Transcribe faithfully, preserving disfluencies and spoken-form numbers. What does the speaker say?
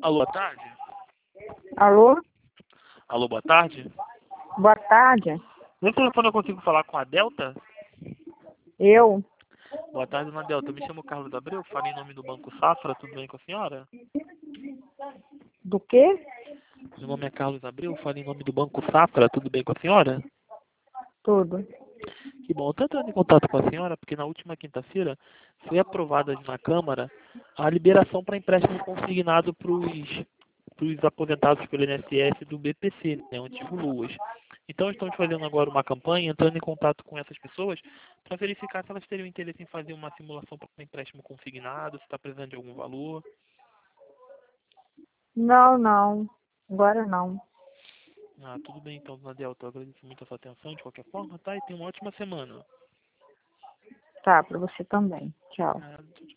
Alô, boa tarde? Alô? Alô, boa tarde? Boa tarde. No telefone eu consigo falar com a Delta? Eu? Boa tarde, dona Delta. Eu me chamo Carlos Abreu, falo em nome do Banco Safra. Tudo bem com a senhora? Do quê? Meu nome é Carlos Abreu, falo em nome do Banco Safra. Tudo bem com a senhora? Tudo. Que bom. Eu estou entrando em contato com a senhora porque na última quinta-feira foi aprovada na Câmara a liberação para empréstimo consignado para os aposentados pelo I N S S do B P C, né, o antigo Luas. Então estamos fazendo agora uma campanha, entrando em contato com essas pessoas para verificar se elas teriam interesse em fazer uma simulação para empréstimo consignado, se está precisando de algum valor. Não, não. Agora não. Ah, tudo bem então, dona Delta. Eu agradeço muito a sua atenção de qualquer forma, tá? E tenha uma ótima semana. Tá, pra você também. Tchau. Ah, tchau, tchau.